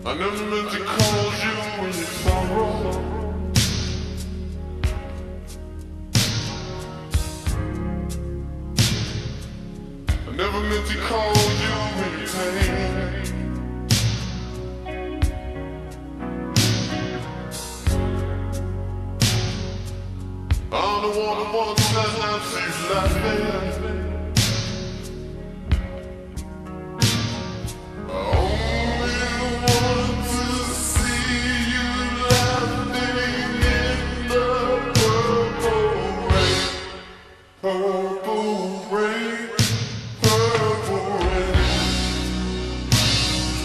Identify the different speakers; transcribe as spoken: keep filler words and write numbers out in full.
Speaker 1: I never meant to call you when you sorrow. I never meant to call you when you pain. I'm the one who wants to have you laughing.